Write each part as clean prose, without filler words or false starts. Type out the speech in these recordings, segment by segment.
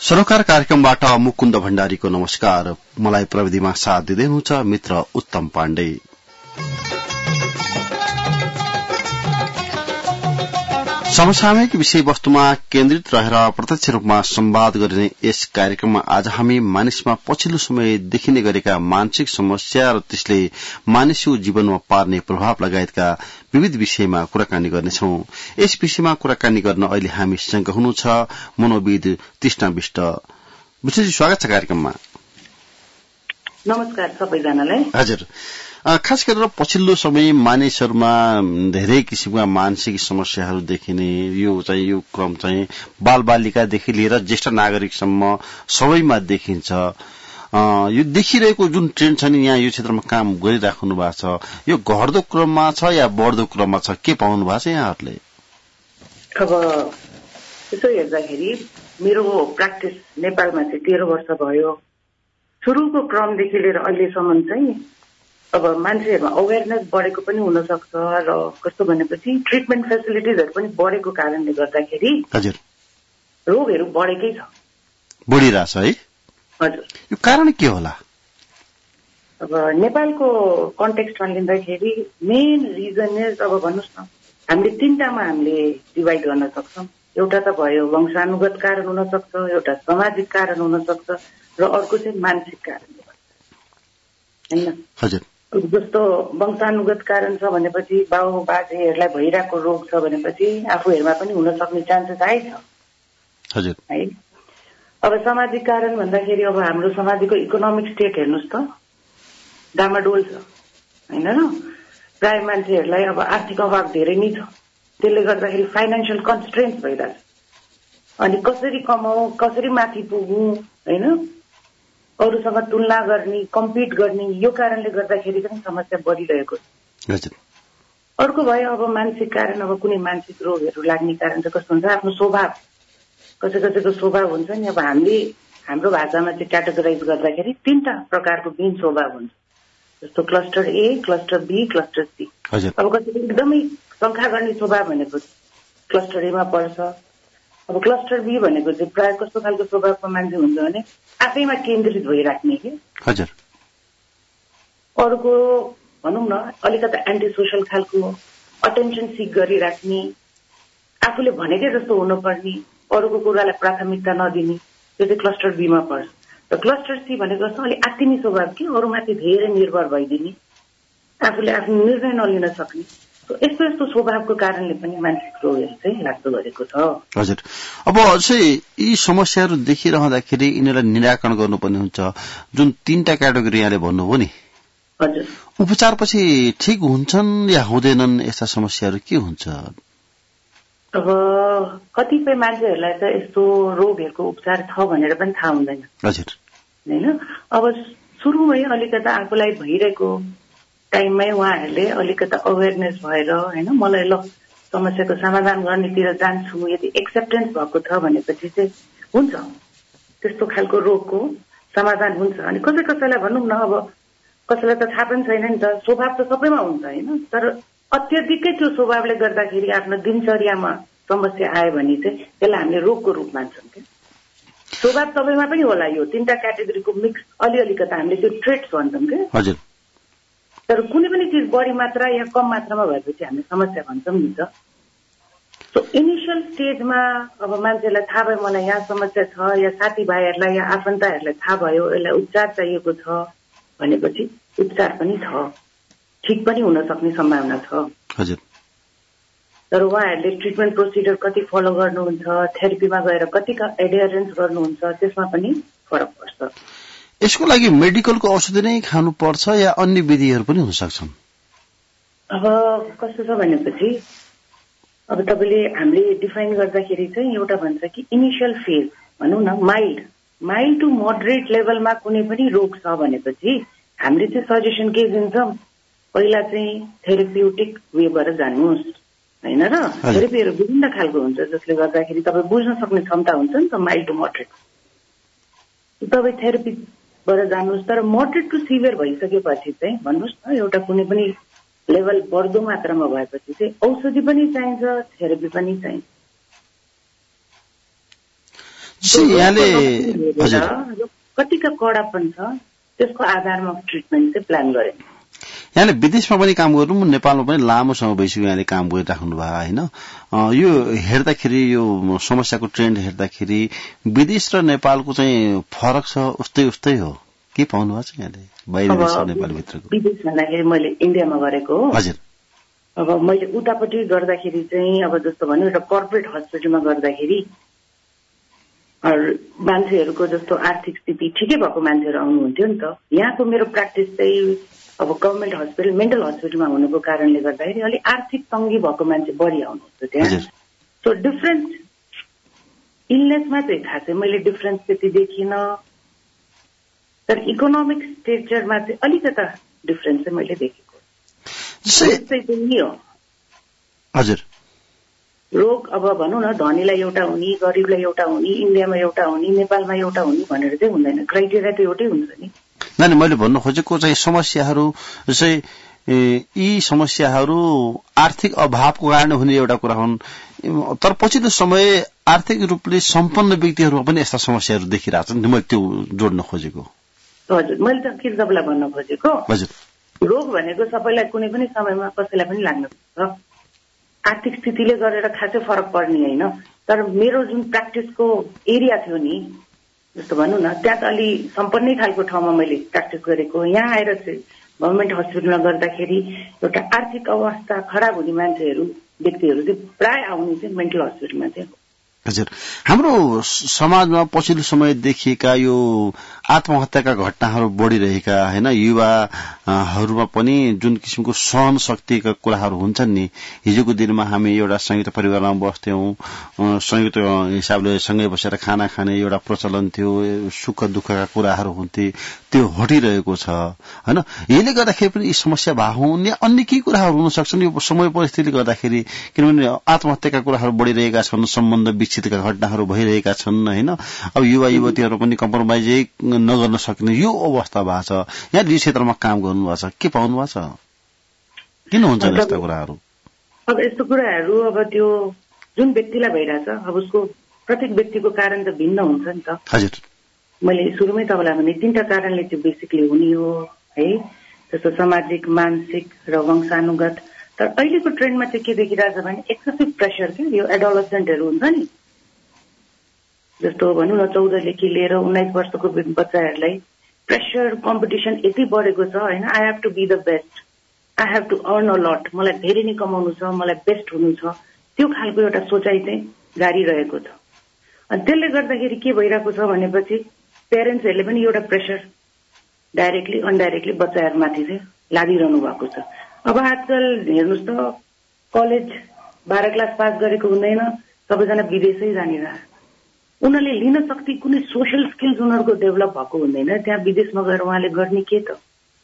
सरोकार कार्यक्रमबाट मुकुन्द भण्डारीको नमस्कार। मलाई प्रविधिमा साथ दिँदै हुनुहुन्छ मित्र उत्तम पाण्डे। समसामयिक विषयवस्तुमा केन्द्रित रहेर प्रत्यक्ष रूपमा संवाद गरिने यस कार्यक्रममा आज हामी मानिसमा पछिल्लो समय देखिने गरेका मानसिक समस्या र त्यसले मानिसको जीवनमा पार्ने प्रभाव लगायतका विविध विषयमा कुराकानी गर्नेछौं। यस विषयमा कुराकानी गर्न अहिले हामीसँग हुनुहुन्छ मनोविद तृष्णा विष्ट। विशेष स्वागत छ कार्यक्रममा। नमस्कार सबैजनालाई। हजुर, खास गरेर पछिल्लो समय मानिसहरूमा धेरै किसिमका मानसिक समस्याहरू देखिने यो क्रम चाहिँ बालबालिकादेखि लिएर ज्येष्ठ नागरिकसम्म सबैमा देखिन्छ। यो देखिरहेको जुन ट्रेन्ड छ नि, यहाँ यो क्षेत्रमा काम गरिराख्नु भएको छ, यो घट्दो क्रममा छ या बढ्दो क्रममा छ, के पाउनु भएको छ यहाँहरूले? अब यसो हेर्दाखेरि मेरो प्र्याक्टिस नेपालमा चाहिँ 13 वर्ष भयो। सुरुको क्रमदेखि लिएर अहिलेसम्म चाहिँ अब मान्छेहरूमा अवेरनेस बढेको पनि हुन सक्छ र कस्तो भनेपछि ट्रिटमेन्ट फेसिलिटिजहरू पनि बढेको कारणले गर्दाखेरि हजुर रोगहरू बढेकै छ, बढिरहेछ है। हजुर, यो कारण के होला? अब नेपालको कन्टेक्स्टमा लिँदाखेरि मेन रिजन इज, अब भन्नुहोस् न, हामीले 3टामा हामीले डिभाइड गर्न सक्छौँ। एउटा त भयो वंशानुगत कारण हुन सक्छ, एउटा सामाजिक कारण हुन सक्छ र अर्को चाहिँ मानसिक कारण होइन। हजुर, जस्तो वंशानुगत कारण छ भनेपछि बाउ बाजेहरूलाई भइरहेको रोग छ भनेपछि आफूहरूमा पनि हुन सक्ने चान्सेस हाई छ। हजुर है। अब सामाजिक कारण भन्दाखेरि अब हाम्रो समाजको इकोनोमिक स्टेट हेर्नुहोस् त, डामाडोल छ होइन र। प्राय मान्छेहरूलाई अब आर्थिक अभाव धेरै नै छ, त्यसले गर्दाखेरि फाइनेन्सियल कन्स्ट्रेन्ट्स भइरहेछ। अनि कसरी कमाऊ, कसरी माथि पुगौँ होइन, अरूसँग तुलना गर्ने, कम्पिट गर्ने, यो कारणले गर्दाखेरि पनि समस्या बढिरहेको छ। अर्को भयो अब मानसिक कारण। अब कुनै मानसिक रोगहरू लाग्ने कारण चाहिँ कस्तो हुन्छ, आफ्नो स्वभाव, कसै कसैको स्वभाव हुन्छ नि। अब हामीले हाम्रो भाषामा चाहिँ क्याटेगोराइज गर्दाखेरि 3टा प्रकारको मेन स्वभाव हुन्छ, जस्तो cluster A, cluster B, cluster C. अब कसैको एकदमै शङ्का गर्ने स्वभाव भनेको क्लस्टर एमा पर्छ। अब क्लस्टर बी भनेको चाहिँ प्रायः कस्तो खालको स्वभावको मान्छे हुन्छ भने आफैमा केन्द्रित भइराख्ने के। हजुर। अर्को भनौँ न अलिकति एन्टी सोसल खालको, अटेन्सन सिक गरिराख्ने, आफूले भनेकै जस्तो हुनुपर्ने, अरूको कुरालाई प्राथमिकता नदिने, त्यो चाहिँ क्लस्टर बीमा पर्छ। र क्लस्टर सी भनेको जस्तो अलिक आत्तिनी स्वभाव के, अरूमाथि धेरै निर्भर भइदिने, आफूले आफ्नो निर्णय नलिन सक्ने, यस्तो यस्तो स्वभावको कारणले पनि मानसिक रोगहरू चाहिँ लाग्दो गरेको छ। हजुर, अब चाहिँ यी समस्याहरू देखिरहँदाखेरि यिनीहरूलाई निराकरण गर्नुपर्ने हुन्छ। जुन 3टा क्याटेगोरी यहाँले भन्नुभयो नि, हजुर, उपचारपछि ठिक हुन्छन् या हुँदैनन्, यस्ता समस्याहरू के हुन्छ? अब कतिपय मान्छेहरूलाई त यस्तो रोगहरूको उपचार छ भनेर पनि थाहा हुँदैन। हजुर होइन। अब सुरुमै अलिकति आफूलाई भइरहेको टाइममै उहाँहरूले अलिकति अवेरनेस भएर होइन, मलाई ल समस्याको समाधान गर्नेतिर जान्छु, यदि एक्सेप्टेन्स भएको छ भनेपछि चाहिँ हुन्छ, त्यस्तो खालको रोगको समाधान हुन्छ। अनि कसै कसैलाई भनौँ न, अब कसैलाई त थाहा पनि छैन नि त, स्वभाव त सबैमा हुन्छ होइन, तर अत्यधिकै त्यो स्वभावले गर्दाखेरि आफ्नो दिनचर्यामा समस्या आयो भने चाहिँ त्यसलाई हामीले रोगको रूप मान्छौँ क्या। स्वभाव सबैमा पनि होला, यो 3टा क्याटेगोरीको मिक्स अलिअलिकति हामीले त्यो ट्रेट्स भन्छौँ क्या। हजुर। तर कुनै पनि चिज बढी मात्रा या कम मात्रामा भएपछि हामी समस्या भन्छौँ नि त। सो इनिसियल स्टेजमा अब मान्छेलाई थाहा भयो मलाई यहाँ समस्या छ, या साथीभाइहरूलाई या आफन्तहरूलाई थाहा भयो यसलाई उपचार चाहिएको छ भनेपछि उपचार पनि छ, ठिक पनि हुन सक्ने सम्भावना छ। हजुर। तर उहाँहरूले ट्रिटमेन्ट प्रोसिडर कति फलो गर्नुहुन्छ, थेरापीमा गएर कति एडियरेन्स गर्नुहुन्छ, त्यसमा पनि फरक पर्छ। यसको लागि मेडिकलको औषधि नै खानु पर्छ या अन्य विधिहरू पनि हुन सक्छन्? अब कस्तो छ भनेपछि अब तपाईँले हामीले डिफाइन गर्दाखेरि चाहिँ एउटा भन्छ कि इनिसियल फेज भनौँ न, माइल्ड टु मोडरेट लेभलमा कुनै पनि रोग छ भनेपछि हामीले चाहिँ सजेसन के दिन्छौँ, पहिला चाहिँ थेराप्युटिक वेबाट जानुहोस् होइन र। थेरापीहरू विभिन्न खालको हुन्छ जसले गर्दाखेरि तपाईँ बुझ्न सक्ने क्षमता हुन्छ नि त, माइल्ड टु मोडरेट तपाईँ थेरापीबाट जानुहोस्। तर मोडरेट टु सिभियर भइसकेपछि चाहिँ भन्नुहोस् न, एउटा कुनै पनि लेभल बढ्दो मात्रामा भएपछि चाहिँ औषधि पनि चाहिन्छ, थेरापी पनि चाहिन्छ। कतिका कडापन छ त्यसको आधारमा ट्रिटमेन्ट चाहिँ प्लान गरे। यहाँले विदेशमा पनि काम गर्नु, नेपालमा पनि लामो समय भइसक्यो यहाँले काम गरिराख्नु भयो होइन। यो हेर्दाखेरि यो समस्याको ट्रेन्ड हेर्दाखेरि विदेश र नेपालको चाहिँ फरक छ, उस्तै हो के पाउनु भएको छ यहाँले बाहिर देश र नेपालभित्रको? विदेश भन्दाखेरि मैले इन्डियामा गरेको हो। हजुर। अब मैले उतापट्टि गर्दाखेरि चाहिँ अब जस्तो भन्नु एउटा कर्पोरेट हस्पिटलमा गर्दाखेरि मान्छेहरूको जस्तो आर्थिक स्थिति ठिकै भएको मान्छेहरू आउनुहुन्थ्यो नि त। यहाँको मेरो प्र्याक्टिस चाहिँ अब गभर्मेन्ट हस्पिटल मेन्टल हस्पिटलमा हुनुको कारणले गर्दाखेरि अलिक आर्थिक तङ्गी भएको मान्छे बढी आउनुहुन्छ त्यहाँ। सो डिफरेन्स इलनेसमा चाहिँ खासै मैले डिफरेन्स त्यति देखिनँ, तर इकोनोमिक स्ट्रक्चरमा चाहिँ अलिकता डिफरेन्स चाहिँ मैले देखेको। हजुर। रोग अब भनौँ न धनीलाई एउटा हुने, गरिबलाई एउटा हुने, इन्डियामा एउटा हुने, नेपालमा एउटा हुने भनेर चाहिँ हुँदैन। क्राइटेरिया त एउटै हुन्छ नि। नानी मैले भन्नु खोजेको चाहिँ समस्याहरू चाहिँ यी समस्याहरू आर्थिक अभावको कारण हुने एउटा कुरा हुन्, तर पछिल्लो समय आर्थिक रूपले सम्पन्न व्यक्तिहरूमा पनि यस्ता समस्याहरू देखिरहेछन्। मैले त्यो जोड्न खोजेको। हजुर, मैले त के तपाईँलाई भन्न खोजेको, हजुर रोग भनेको सबैलाई कुनै पनि समयमा कसैलाई पनि लाग्न सक्छ। आर्थिक स्थितिले गरेर खासै फरक पर्ने होइन, तर मेरो जुन प्र्याक्टिसको एरिया थियो नि, जस्तो भनौँ न त्यहाँ त अलि सम्पन्नै खालको ठाउँमा मैले प्र्याक्टिस गरेको। यहाँ आएर चाहिँ गभर्मेन्ट हस्पिटलमा गर्दाखेरि एउटा आर्थिक अवस्था खराब हुने मान्छेहरू व्यक्तिहरू चाहिँ प्राय आउने चाहिँ मेन्टल हस्पिटलमा चाहिँ। हजुर, हाम्रो समाजमा पछिल्लो समय देखिएका यो आत्महत्याका घटनाहरू बढ़िरहेका होइन, युवाहरूमा पनि जुन किसिमको सहन शक्तिका कुराहरू हुन्छन् नि। हिजोको दिनमा हामी एउटा संयुक्त परिवारमा बस्थ्यौं, संयुक्त हिसाबले सँगै बसेर खाना खाने एउटा प्रचलन थियो, सुख दुःखका कुराहरू हुन्थे, त्यो हटिरहेको छ होइन। यसले गर्दाखेरि पनि यी समस्या भएको हुने अन्य केही कुराहरू हुन सक्छन् यो समय परिस्थितिले गर्दाखेरि, किनभने आत्महत्याका कुराहरू बढ़िरहेका छन्, सम्बन्ध विच्छेदका घटनाहरू भइरहेका छन् होइन। अब युवा युवतीहरू पनि कम्प्रोमाइजै नगर्न सक्ने यो अवस्था भएको छ। यहाँ यो क्षेत्रमा काम गर्नुभएको छ, के पाउनु भएको छ, किन हुन्छ यस्ता कुराहरू? अब यस्तो कुराहरू अब त्यो जुन व्यक्तिलाई भइरहेछ, अब उसको प्रत्येक व्यक्तिको कारण त भिन्न हुन्छ नि त। हजुर, मैले सुरुमै तपाईँलाई भने 3टा कारणले चाहिँ बेसिकली हुने हो है, जस्तो सामाजिक, मानसिक र वंशानुगत। तर अहिलेको ट्रेन्डमा चाहिँ के देखिरहेछ भने एक्सेसिभ प्रेसर के यो एडोलेसेन्टहरू हुन्छ नि, जस्तो भनौँ न 14 देखि लिएर 19 वर्षको बच्चाहरूलाई प्रेसर कम्पिटिसन यति बढेको छ होइन। I have to be the best, I have to earn a lot, मलाई धेरै नै कमाउनु छ, मलाई बेस्ट हुनु छ, त्यो खालको एउटा सोचाइ चाहिँ जारी रहेको छ। अनि त्यसले गर्दाखेरि के भइरहेको छ भनेपछि पेरेन्ट्सहरूले पनि एउटा प्रेसर डाइरेक्टली अनडाइरेक्टली बच्चाहरूमाथि चाहिँ लागिरहनु भएको छ। अब आजकल हेर्नुहोस् त, कलेज 12 क्लास पास गरेको हुँदैन, सबैजना विदेशै जानिरह। उनीहरूले लिन सक्ने कुनै सोसियल स्किल्स उनीहरूको डेभलप भएको हुँदैन, त्यहाँ विदेशमा गएर उहाँले गर्ने के त।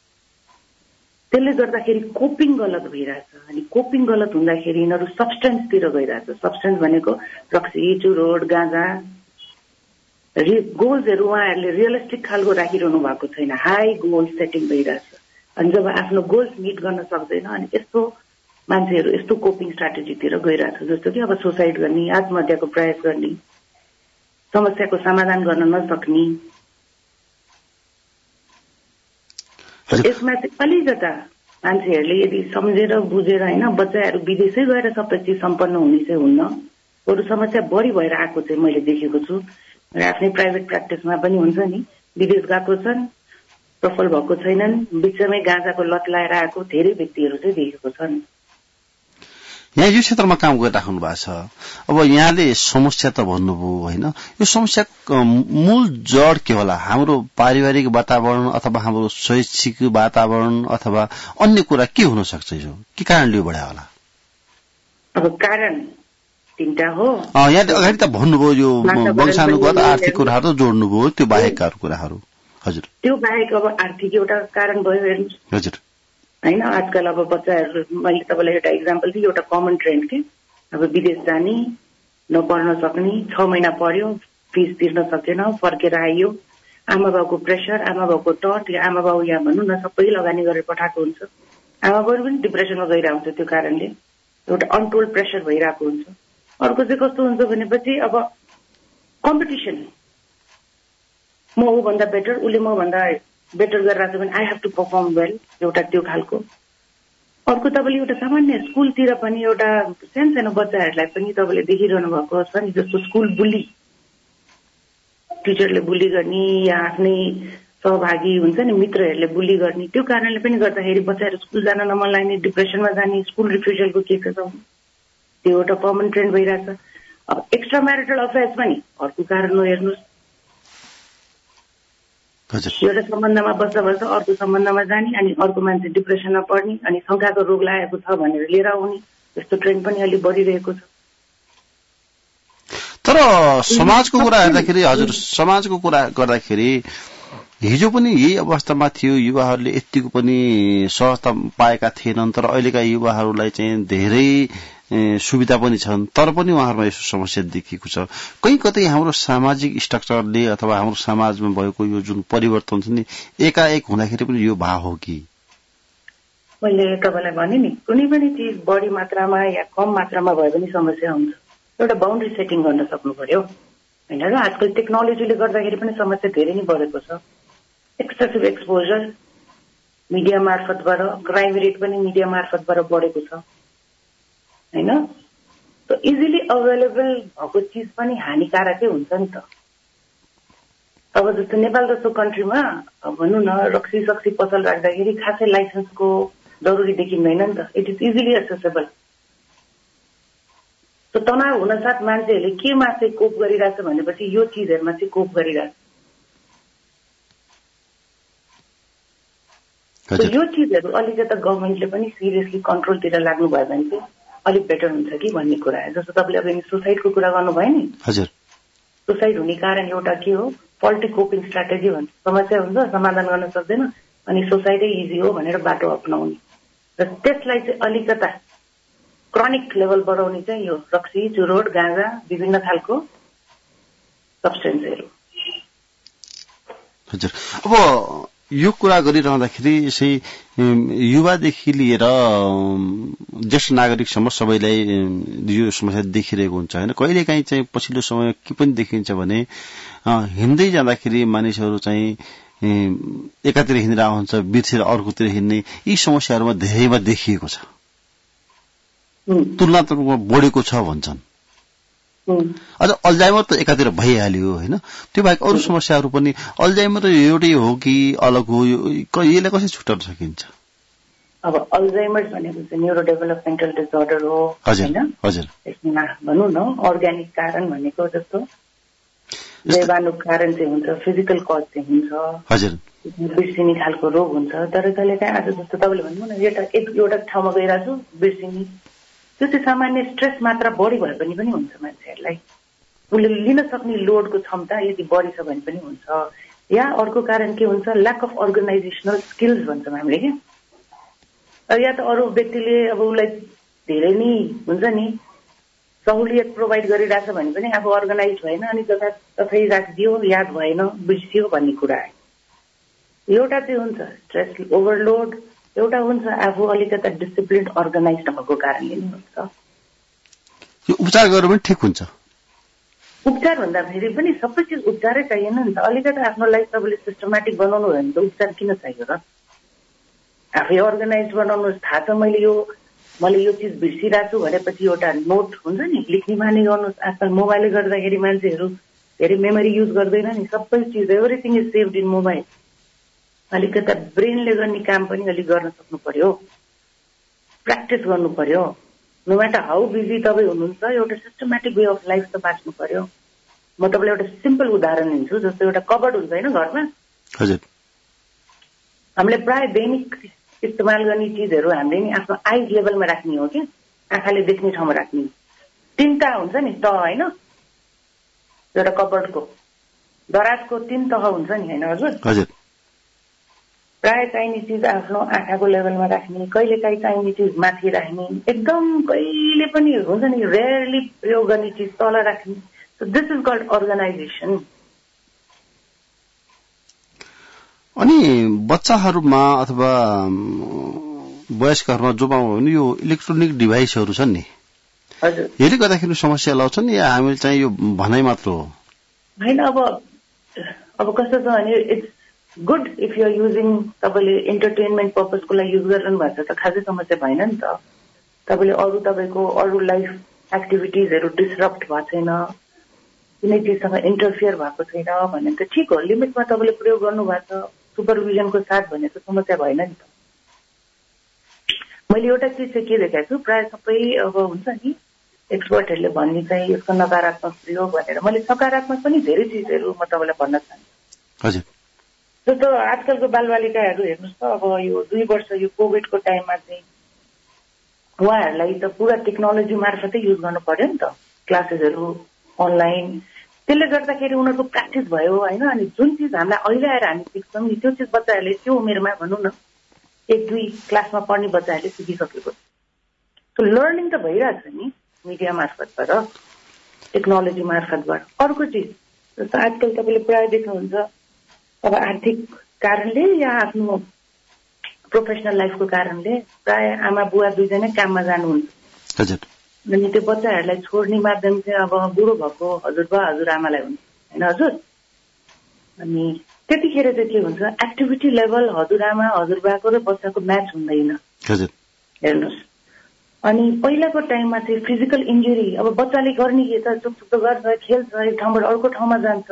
त्यसले गर्दाखेरि कोपिङ गलत भइरहेछ। अनि कोपिङ गलत हुँदाखेरि यिनीहरू सब्सटेन्सतिर गइरहेछ। सब्सटेन्स भनेको रक्सी, चुरोट, गाँजा, गोल्सहरू उहाँहरूले रियलिस्टिक खालको राखिरहनु भएको छैन, हाई गोल सेटिङ भइरहेछ। अनि जब आफ्नो गोल्स मिट गर्न सक्दैन अनि यस्तो मान्छेहरू यस्तो कोपिङ स्ट्राटेजीतिर गइरहेछ, जस्तो कि अब सुसाइड गर्ने, आत्महत्याको प्रयास गर्ने, समस्याको समाधान गर्न नसक्ने। यसमा चाहिँ अलिकता मान्छेहरूले यदि सम्झेर बुझेर होइन, बच्चाहरू विदेशै गएर सबै चिज सम्पन्न हुने चाहिँ हुन्न, अरू समस्या बढी भएर आएको चाहिँ मैले देखेको छु। आफ्नै प्राइभेट प्र्याक्टिसमा पनि हुन्छ नि, विदेश गएको छन्, सफल भएको छैनन्, बिचमै गाँजाको लत लाएर आएको धेरै व्यक्तिहरू चाहिँ देखेको छन्। यहाँ यो क्षेत्रमा काम गरिराख्नु भएको छ। अब यहाँले समस्या त भन्नुभयो होइन, यो समस्याको मूल जड के होला? हाम्रो पारिवारिक वातावरण अथवा हाम्रो शैक्षिक वातावरण अथवा अन्य कुरा के हुन सक्छ? यो के कारणले बढ्यो होला? अब कारण 3टा हो। यहाँ अगाडि त भन्नुभयो यो वंशानुगत आर्थिक कुराहरू जोड्नुभयो, त्यो बाहेकका कुराहरू। हजुर, त्यो बाहेक अब आर्थिक एउटा कारण भयो हेर्नुहोस्। हजुर होइन, आजकल अब बच्चाहरू, मैले तपाईँलाई एउटा इक्जाम्पल दिएँ, एउटा कमन ट्रेन्ड के अब विदेश जाने, नपढ्न सक्ने, 6 महिना पढ्यो, फिस तिर्न सकेन, फर्केर आइयो, आमा बाउको प्रेसर, आमा बाउको टट, या आमा बाउ यहाँ भनौँ न सबै लगानी गरेर पठाएको हुन्छ। आमा बाउ पनि डिप्रेसनमा गइरहेको हुन्छ, त्यो कारणले एउटा अनटोल्ड प्रेसर भइरहेको हुन्छ। अर्को चाहिँ कस्तो हुन्छ भनेपछि अब कम्पिटिसन, म ऊभन्दा बेटर, उसले मभन्दा बेटर गरिरहेको छ भने I have to perform well, एउटा त्यो खालको। अर्को तपाईँले एउटा सामान्य स्कुलतिर पनि एउटा सानो बच्चाहरूलाई पनि तपाईँले देखिरहनु भएको छ नि, जस्तो स्कुल बुली, टिचरले बुली गर्ने या आफ्नै सहभागी हुन्छ नि मित्रहरूले बुली गर्ने, त्यो कारणले पनि गर्दाखेरि बच्चाहरू स्कुल जान नमन लाग्ने, डिप्रेसनमा जाने, स्कुल रिफ्युजलको केसेस आउने, त्यो एउटा कमन ट्रेन्ड भइरहेछ। अब एक्स्ट्रा म्यारिटल अफेयर्स पनि अर्को कारण हो। हेर्नुहोस्, एउटा सम्बन्धमा बस्दा बस्दा अर्को सम्बन्धमा जाने अनि अर्को मान्छे डिप्रेसनमा पर्ने अनि शङ्काको रोग लागेको छ भनेर लिएर आउने, यस्तो ट्रेन्ड पनि अलि बढिरहेको छ। तर समाजको कुरा हेर्दाखेरि, हजुर समाजको कुरा गर्दाखेरि हिजो पनि यही अवस्थामा थियो, युवाहरूले यतिको पनि सहजता पाएका थिएनन्, तर अहिलेका युवाहरूलाई चाहिँ धेरै सुविधा पनि छन्, तर पनि उहाँहरूमा यस्तो समस्या देखिएको छ। कहीँ कतै हाम्रो सामाजिक स्ट्रक्चरले अथवा हाम्रो समाजमा भएको यो जुन परिवर्तन छ नि, एकाएक हुँदाखेरि पनि यो भाव हो कि? मैले तपाईँलाई भने नि, कुनै पनि चिज बढी मात्रामा या कम मात्रामा भए पनि समस्या हुन्छ। एउटा बााउन्ड्री सेटिङ गर्न सक्नु पर्यो होइन र। आजकल टेक्नोलोजीले गर्दाखेरि पनि समस्या धेरै नै बढेको छ। एक्सेसिभ एक्सपोजर मिडिया मार्फतबाट, क्राइम रेट पनि मिडिया मार्फतबाट बढेको छ होइन। त इजिली अभाइलेबल भएको चिज पनि हानिकारकै हुन्छ नि त। अब जस्तो नेपाल जस्तो कन्ट्रीमा भनौँ न, रक्सी सक्सी पसल राख्दाखेरि खासै लाइसेन्सको जरुरी देखिँदैन नि त, इट इज इजिली एक्सेसेबल। त तनाव हुनसाथ मान्छेहरूले केमा चाहिँ कोप गरिरहेछ भनेपछि यो चिजहरूमा चाहिँ कोप गरिरहेछ। यो चिजहरू अलिकति गभर्मेन्टले पनि सिरियसली कन्ट्रोलतिर लाग्नु भयो भने चाहिँ अलिक बेटर हुन्छ कि भन्ने कुरा हो। जस्तो तपाईँले अब सुसाइडको कुरा गर्नुभयो नि, हजुर, सुसाइड हुने कारण एउटा के हो? फल्टी कोपिङ स्ट्राटेजी भन्छ। समस्या हुन्छ, समाधान गर्न सक्दैन, अनि सुसाइडै इजी हो भनेर बाटो अपनाउने, र त्यसलाई चाहिँ अलिकता क्रोनिक लेभल बढाउने चाहिँ यो रक्सी, चुरोट, गाँजा, विभिन्न खालको सब्सटेन्सहरू। हजुर, अब यो कुरा गरिरहँदाखेरि यसै युवादेखि लिएर ज्येष्ठ नागरिकसम्म सबैलाई यो समस्या देखिरहेको हुन्छ होइन। कहिलेकाहीँ चाहिँ पछिल्लो समय के पनि देखिन्छ भने हिँड्दै जाँदाखेरि मानिसहरू चाहिँ एकातिर हिँडिरहेको हुन्छ, बिर्सेर अर्कोतिर हिँड्ने, यी समस्याहरूमा धेरैमा देखिएको छ, तुलनात्मक बढेको छ भन्छन्। अझ अल्जाइमर त एकातिर भइहाल्यो होइन, त्यो बाहेक अरू समस्याहरू पनि। अल्जाइमर एउटै हो कि अलग हो, यसलाई कसरी छुट्याउन सकिन्छ? अब अल्जाइमर भनेको चाहिँ न्युरो डेभलपमेन्टल डिसअर्डर हो होइन। यसमा भनौँ न अर्ग्यानिक कारण भनेको जस्तो जैवाणुक कारण चाहिँ हुन्छ, फिजिकल कज चाहिँ हुन्छ, बिर्सिने खालको रोग हुन्छ। तर कहिले काहीँ आज जस्तो तपाईँले भन्नु न, एउटा ठाउँमा गइरहेको छु बिर्सिने, त्यो चाहिँ सामान्य स्ट्रेस मात्रा बढी भए पनि हुन्छ मान्छेहरूलाई। उसले लिन सक्ने लोडको क्षमता यदि बढी छ भने पनि हुन्छ। या अर्को कारण के हुन्छ? ल्याक अफ अर्गनाइजेसनल स्किल्स भन्छौँ हामीले क्या। या त अरू व्यक्तिले अब उसलाई धेरै नै हुन्छ नि सहुलियत प्रोभाइड गरिरहेछ भने पनि आफू अर्गनाइज भएन अनि तथै राखिदियो, याद भएन, बिर्सियो भन्ने कुरा आयो। एउटा चाहिँ हुन्छ स्ट्रेस ओभरलोड, एउटा हुन्छ आफू अलिकति डिसिप्लिन अर्गनाइज भएको कारणले नै हुन्छ। यो उपचार गरेर पनि ठिक हुन्छ? उपचार भन्दा फेरि पनि सबै चिज उपचारै चाहिएन नि त। अलिकति आफ्नो लाइफ तपाईँले सिस्टमेटिक बनाउनु भयो भने त उपचार किन चाहियो र? आफै अर्गनाइज बनाउनुहोस्। थाहा छ मैले यो चिज बिर्सिरहेको छु भनेपछि एउटा नोट हुन्छ नि, लेख्ने बानी गर्नुहोस्। आजकल मोबाइलले गर्दाखेरि मान्छेहरू धेरै मेमोरी युज गर्दैन नि, सबै चिज everything is saved in mobile. अलिकति ब्रेनले गर्ने काम पनि अलिक गर्न सक्नु पर्यो, प्र्याक्टिस गर्नु पर्यो। नो म्याटर हाउ बिजी तपाईँ हुनुहुन्छ, एउटा सिस्टमेटिक वे अफ लाइफ त बाँच्नु पर्यो। म तपाईँलाई एउटा सिम्पल उदाहरण दिन्छु। जस्तो एउटा कबर्ड हुन्छ होइन घरमा, हामीले प्राय दैनिक इस्तेमाल गर्ने चिजहरू हामीले नि आफ्नो आइज लेभलमा राख्ने हो कि आँखाले देख्ने ठाउँमा राख्ने। तीनटा हुन्छ नि तह होइन, एउटा कबर्डको दराजको 3 तह हुन्छ नि होइन हजुर। प्राय चाहिने चिज आफ्नो आँखाको लेभलमा राख्ने, कहिले काहीँ चाहिने चिज माथि राख्ने, एकदम कहिले पनि हुन्छ नि रेयरली प्रयोग गर्ने चिज तल राख्ने। So this is called organisation. अनि बच्चाहरूमा अथवा वयस्कहरूमा जोमा हो भने यो इलेक्ट्रोनिक डिभाइसहरू छन् नि, यसले गर्दाखेरि समस्या लाउँछन् या हामीले चाहिँ यो भनाइ मात्र हो? होइन अब कस्तो छ भने it's good if you're using तपाईँले इन्टरटेनमेन्ट पर्पजको लागि युज गरिरहनु भएको छ त खासै समस्या भएन नि त। तपाईँले तपाईँको अरू लाइफ एक्टिभिटिजहरू डिस्टर्ब भएको छैन, कुनै चिजसँग इन्टरफियर भएको छैन भने त ठिक हो। लिमिटमा तपाईँले प्रयोग गर्नुभएको छ सुपरभिजनको साथ भने त समस्या भएन नि त। मैले एउटा चिज चाहिँ के देखाएको छु, प्रायः सबै अब हुन्छ नि एक्सपर्टहरूले भन्ने चाहिँ यसको नकारात्मक प्रयोग भनेर, मैले सकारात्मक पनि धेरै चिजहरू म तपाईँलाई भन्न चाहन्छु। जस्तो आजकलको बालबालिकाहरू हेर्नुहोस् त, अब यो 2 वर्ष यो कोभिडको टाइममा चाहिँ उहाँहरूलाई त पुरा टेक्नोलोजी मार्फतै युज गर्नु पर्यो नि त, क्लासेसहरू अनलाइन। त्यसले गर्दाखेरि उनीहरूको प्र्याक्टिस भयो होइन। अनि जुन चिज हामीलाई अहिले आएर हामी सिक्छौँ नि त्यो चिज बच्चाहरूले त्यो उमेरमा भनौँ न 1-2 क्लासमा पढ्ने बच्चाहरूले सिकिसकेको छ। सो लर्निङ त भइरहेछ नि मिडिया मार्फतबाट, टेक्नोलोजी मार्फतबाट। अर्को चिज जस्तो आजकल तपाईँले प्रायः देख्नुहुन्छ अब आर्थिक कारणले या आफ्नो प्रोफेसनल लाइफको कारणले प्रायः आमा बुवा दुईजनै काममा जानुहुन्छ। अनि त्यो बच्चाहरूलाई छोड्ने माध्यम चाहिँ अब बुढो भएको हजुरबा हजुरआमालाई हुन्छ होइन हजुर। अनि त्यतिखेर चाहिँ के हुन्छ, एक्टिभिटी लेभल हजुरआमा हजुरबाको र बच्चाको म्याच हुँदैन हेर्नुहोस्। अनि पहिलाको टाइममा चाहिँ फिजिकल इन्जुरी, अब बच्चाले गर्ने के त चुपचुप गर्छ, खेल्छ, एक ठाउँबाट अर्को ठाउँमा जान्छ।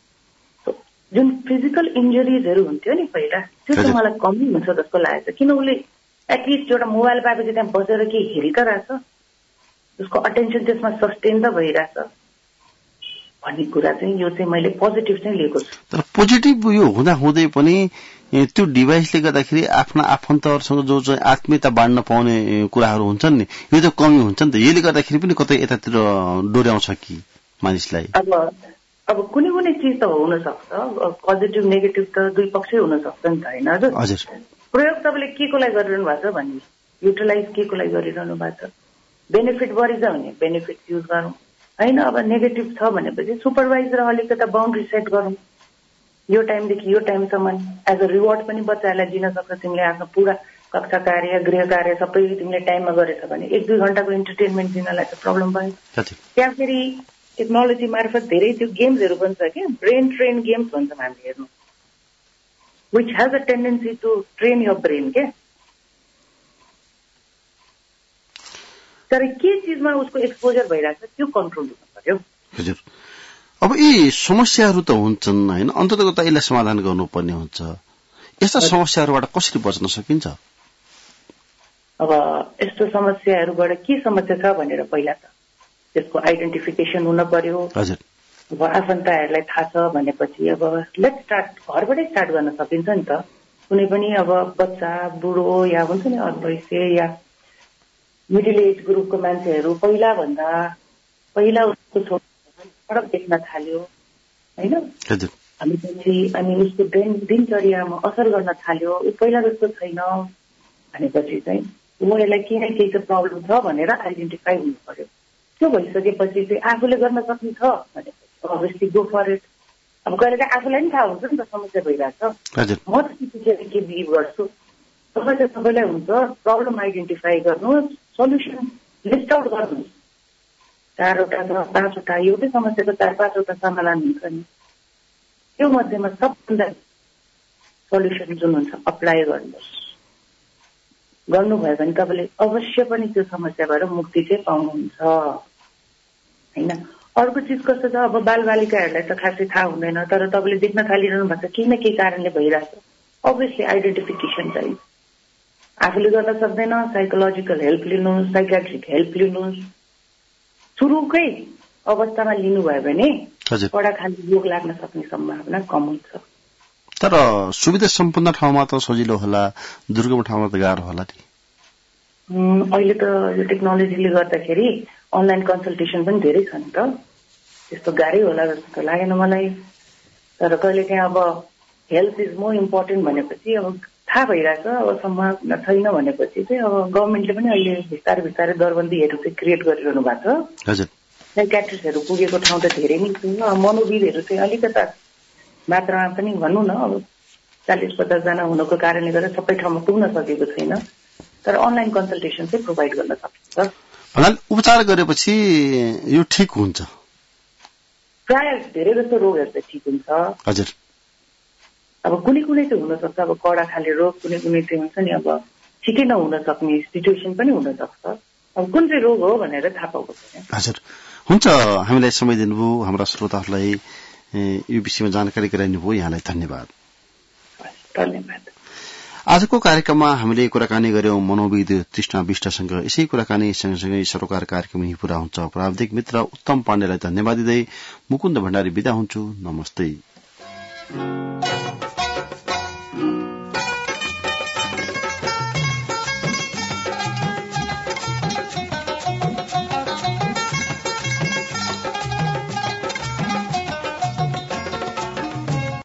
जुन फिजिकल इन्जुरिजहरू हुन्थ्यो नि पहिला, त्यो चाहिँ मलाई कमी हुन्छ जस्तो लागेको छ। किन उसले एटलिस्ट एउटा मोबाइल पाएपछि त्यहाँ बसेर केही हेरि त रहेछ, उसको अटेन्सन त्यसमा सस्टेन त भइरहेछ भन्ने कुरा चाहिँ यो चाहिँ मैले पोजिटिभ चाहिँ लिएको छु। तर पोजिटिभ यो हुँदा हुँदै पनि त्यो डिभाइसले गर्दाखेरि आफ्ना आफन्तहरूसँग जो चाहिँ आत्मीयता बाँड्न पाउने कुराहरू हुन्छन् नि, यो त कमी हुन्छ नि त। यसले गर्दाखेरि पनि कतै यतातिर डोर्याउँछ कि मानिसलाई। अब कुनै कुनै चिज त हुन सक्छ, पोजिटिभ नेगेटिभ त दुई पक्षै हुन सक्छ नि त होइन हजुर। प्रयोग तपाईँले के को लागि गरिरहनु भएको छ भन्ने, युटिलाइज के को लागि गरिरहनु भएको छ। बेनिफिट बढी छ भने बेनिफिट युज गरौँ होइन। अब नेगेटिभ छ भनेपछि सुपरभाइज र अलिकता बााउन्ड्री सेट गरौँ, यो टाइमदेखि यो टाइमसम्म एज अ रिवार्ड पनि बच्चाहरूलाई दिन सक्छ। तिमीले आफ्नो पुरा कक्षा कार्य गृह कार्य सबै तिमीले टाइममा गरेछ भने 1-2 घण्टाको इन्टरटेनमेन्ट दिनलाई त प्रब्लम भयो। त्यहाँ फेरि टेक्नोलोजी मार्फत धेरै त्यो गेम्सहरू पनि छ क्या, ब्रेन ट्रेन गेम्स भन्छौँ हामीले हेर्नु, which has a tendency to train your brain क्या। तर के चिजमा उसको एक्सपोजर भइरहेछ त्यो कन्ट्रोल हुनु पर्यो। हजुर, अब यी समस्याहरू त हुन्छन् होइन, अन्ततगत यसलाई समाधान गर्नुपर्ने हुन्छ। यस्ता समस्याहरूबाट कसरी बच्न सकिन्छ? अब यस्तो समस्याहरूबाट के समस्या छ भनेर पहिला त त्यसको आइडेन्टिफिकेसन हुन पर्यो। अब आफन्तहरूलाई थाहा छ भनेपछि अब लेट्स स्टार्ट, घरबाटै स्टार्ट गर्न सकिन्छ नि त। कुनै पनि अब बच्चा बुढो या हुन्छ नि अर्वैसे या मिडल एज ग्रुपको मान्छेहरू पहिला उसको छोरा देख्न थाल्यो होइन, अनि उसको दिनचर्यामा असर गर्न थाल्यो, ऊ पहिला जस्तो छैन भनेपछि चाहिँ उनीहरूलाई केही न केही चाहिँ प्रब्लम छ भनेर आइडेन्टिफाई हुनु पर्यो। त्यो भइसकेपछि चाहिँ आफूले गर्न सक्ने छ भनेपछि अभियसली गो फर इट। अब कहिले चाहिँ आफूलाई पनि थाहा हुन्छ नि त समस्या भइरहेछ, म त्यतिखेर के बिलिभ गर्छु। समस्या सबैलाई हुन्छ, प्रब्लम आइडेन्टिफाई गर्नु, सल्युसन लिस्ट आउट गर्नु। 4वटा छ 5वटा, एउटै समस्याको 4-5वटा समाधान हुन्छ नि, त्यो मध्येमा सबभन्दा सल्युसन जुन हुन्छ अप्लाई गर्नुहोस्। गर्नुभयो भने तपाईँले अवश्य पनि त्यो समस्याबाट मुक्ति चाहिँ पाउनुहुन्छ होइन। अर्को चिज कस्तो छ, अब बालबालिकाहरूलाई त खासै थाहा हुँदैन, तर तपाईँले देख्न थालिरहनु भएको छ केही न केही कारणले भइरहेछ, अभियसली आइडेन्टिफिकेसन चाहिन्छ। आफूले गर्न सक्दैन, साइकोलोजिकल हेल्प लिनुहोस्, साइकियाट्रिक हेल्प लिनुहोस्। सुरुकै अवस्थामा लिनुभयो भने पढा खाली रोग लाग्न सक्ने सम्भावना कम हुन्छ। तर सुविधा सम्पन्न ठाउँमा त सजिलो होला, दुर्गम ठाउँमा त गाह्रो होला नि। अहिले त यो टेक्नोलोजीले गर्दाखेरि अनलाइन कन्सल्टेसन पनि धेरै छ नि त, त्यस्तो गाह्रै होला जस्तो त लागेन मलाई। तर कहिले काहीँ अब हेल्थ इज मोर इम्पोर्टेन्ट भनेपछि अब थाहा भइरहेछ, अब सम्भावना छैन भनेपछि चाहिँ अब गभर्मेन्टले पनि अहिले बिस्तारै दरबन्दीहरू चाहिँ क्रिएट गरिरहनु भएको छ। साइकियाट्रिस्टहरू पुगेको ठाउँ त धेरै नै छ, मनोविदहरू चाहिँ अलिकता मात्रामा पनि भनौँ न अब 40-50 जना हुनुको कारणले गर्दा सबै ठाउँमा पुग्न सकेको छैन, तर अनलाइन कन्सल्टेसन चाहिँ प्रोभाइड गर्न सकिन्छ। उपचार गरेपछि यो ठिक हुन्छ, प्राय धेरै जस्तो रोगहरू चाहिँ ठिक हुन्छ। हजुर। अब कुनै कुनै चाहिँ हुनसक्छ, अब कडा खाले रोग, कुनै कुनै चाहिँ हुन्छ नि अब ठिकै नहुन सक्ने सिचुएसन पनि हुन सक्छ। अब कुन चाहिँ रोग हो भनेर थाहा पाएको छैन। हजुर, हुन्छ। हामीलाई समय दिनुभयो, हाम्रा श्रोताहरूलाई यो विषयमा जानकारी गराइदिनुभयो, यहाँलाई धन्यवाद। धन्यवाद। आजको कार्यक्रममा हामीले कुराकानी गर्यौं मनोविद तृष्णा विष्टसँग। यसै कुराकानी सँगसँगै सरोकार कार्यक्रम यही पूरा हुन्छ। प्राविधिक मित्र उत्तम पाण्डेलाई धन्यवाद दिँदै मुकुन्द भण्डारी बिदा हुन्छु। नमस्ते।